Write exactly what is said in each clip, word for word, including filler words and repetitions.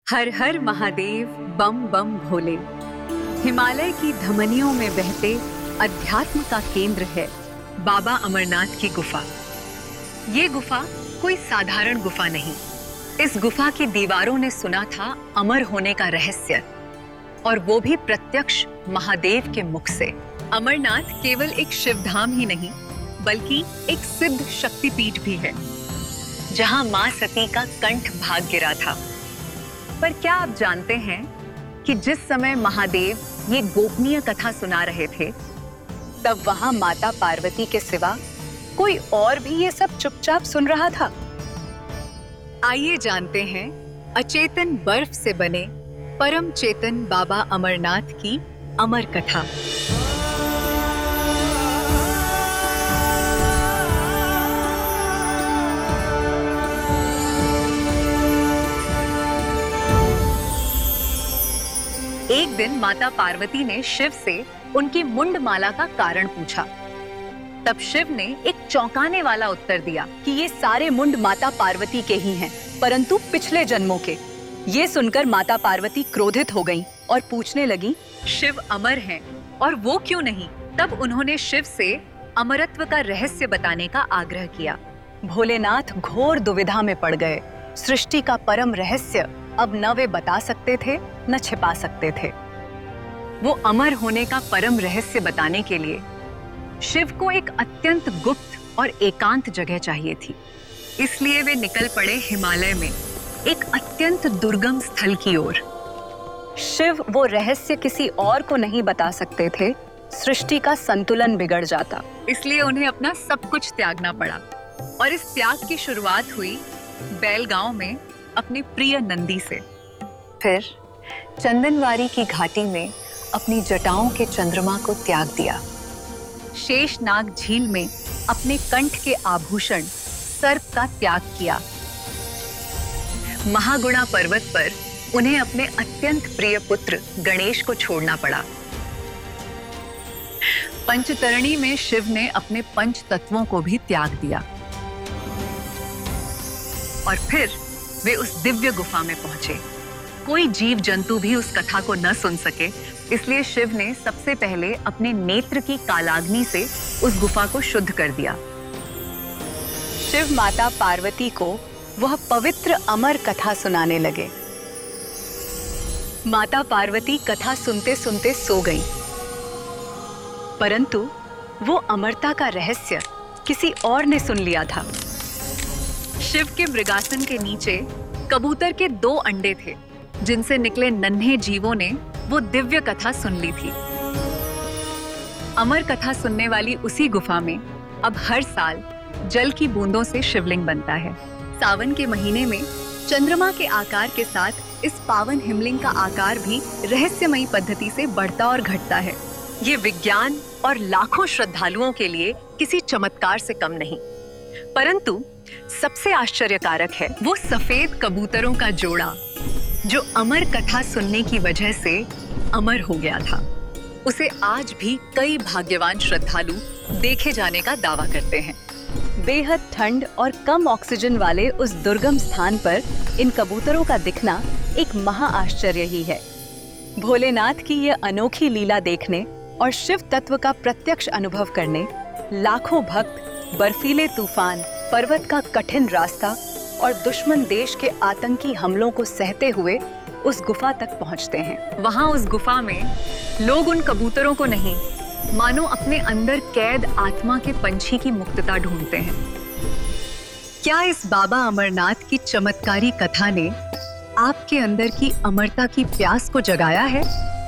हर हर महादेव बम बम भोले। हिमालय की धमनियों में बहते अध्यात्म का केंद्र है बाबा अमरनाथ की गुफा। ये गुफा कोई साधारण गुफा नहीं। इस गुफा की दीवारों ने सुना था अमर होने का रहस्य, और वो भी प्रत्यक्ष महादेव के मुख से। अमरनाथ केवल एक शिवधाम ही नहीं, बल्कि एक सिद्ध शक्तिपीठ भी है, जहां मां सती का कंठ भाग गिरा था। पर क्या आप जानते हैं कि जिस समय महादेव ये गोपनीय कथा सुना रहे थे, तब वहां माता पार्वती के सिवा कोई और भी ये सब चुपचाप सुन रहा था? आइए जानते हैं अचेतन बर्फ से बने परम चेतन बाबा अमरनाथ की अमर कथा। एक दिन माता पार्वती ने शिव से उनकी मुंड माला का कारण पूछा। तब शिव ने एक चौंकाने वाला उत्तर दिया कि ये सारे मुंड माता पार्वती के ही हैं, परंतु पिछले जन्मों के। ये सुनकर माता पार्वती क्रोधित हो गईं और पूछने लगी, शिव अमर हैं और वो क्यों नहीं? तब उन्होंने शिव से अमरत्व का रहस्य बताने का आग्रह किया। भोलेनाथ घोर दुविधा में पड़ गए। सृष्टि का परम रहस्य अब न वे बता सकते थे, न छिपा सकते थे। वो अमर होने का परम रहस्य बताने के लिए शिव को एक अत्यंत गुप्त और एकांत जगह चाहिए थी। इसलिए वे निकल पड़े हिमालय में एक अत्यंत दुर्गम स्थल की ओर। शिव वो रहस्य किसी और को नहीं बता सकते थे, सृष्टि का संतुलन बिगड़ जाता। इसलिए उन्हें अपना सब कुछ त्यागना पड़ा, और इस त्याग की शुरुआत हुई बैलगांव में अपने प्रिय नंदी से। फिर चंदनवारी की घाटी में अपनी जटाओं के चंद्रमा को त्याग दिया। शेषनाग झील में अपने कंठ के आभूषण सर्प का त्याग किया। महागुणा पर्वत पर उन्हें अपने अत्यंत प्रिय पुत्र गणेश को छोड़ना पड़ा। पंचतरणी में शिव ने अपने पंच तत्वों को भी त्याग दिया, और फिर वे उस दिव्य गुफा में पहुंचे। कोई जीव जंतु भी उस कथा को न सुन सके, इसलिए शिव ने सबसे पहले अपने नेत्र की कालाग्नि से उस गुफा को शुद्ध कर दिया। शिव माता पार्वती को वह पवित्र अमर कथा सुनाने लगे। माता पार्वती कथा सुनते सुनते सो गईं, परंतु वो अमरता का रहस्य किसी और ने सुन लिया था। शिव के मृगासन के नीचे कबूतर के दो अंडे थे, जिनसे निकले नन्हे जीवों ने वो दिव्य कथा सुन ली थी। अमर कथा सुनने वाली उसी गुफा में अब हर साल जल की बूंदों से शिवलिंग बनता है। सावन के महीने में चंद्रमा के आकार के साथ इस पावन हिमलिंग का आकार भी रहस्यमयी पद्धति से बढ़ता और घटता है। ये विज्ञान और लाखों श्रद्धालुओं के लिए किसी चमत्कार से कम नहीं, परंतु सबसे आश्चर्यकारक है वो सफेद कबूतरों का जोड़ा, जो अमर कथा सुनने की वजह से अमर हो गया था। उसे आज भी कई भाग्यवान श्रद्धालु देखे जाने का दावा करते हैं। बेहद ठंड और कम ऑक्सीजन वाले उस दुर्गम स्थान पर इन कबूतरों का दिखना एक महा आश्चर्य ही है। भोलेनाथ की ये अनोखी लीला देखने और शिव तत्व का प्रत्यक्ष अनुभव करने लाखों भक्त बर्फीले तूफान, पर्वत का कठिन रास्ता और दुश्मन देश के आतंकी हमलों को सहते हुए उस गुफा तक पहुंचते हैं। वहां उस गुफा में लोग उन कबूतरों को नहीं, मानो अपने अंदर कैद आत्मा के पंछी की मुक्तता ढूंढते हैं। क्या इस बाबा अमरनाथ की चमत्कारी कथा ने आपके अंदर की अमरता की प्यास को जगाया है?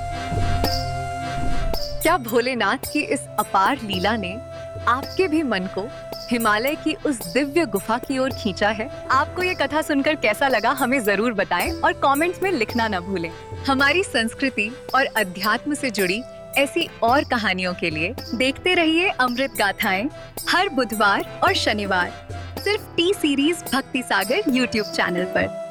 क्या भोलेनाथ की इस अपार लीला ने आपके भी मन को हिमालय की उस दिव्य गुफा की ओर खींचा है? आपको ये कथा सुनकर कैसा लगा हमें जरूर बताएं, और कमेंट्स में लिखना न भूलें। हमारी संस्कृति और अध्यात्म से जुड़ी ऐसी और कहानियों के लिए देखते रहिए अमृत गाथाएं हर बुधवार और शनिवार, सिर्फ टी सीरीज भक्ति सागर यूट्यूब चैनल पर।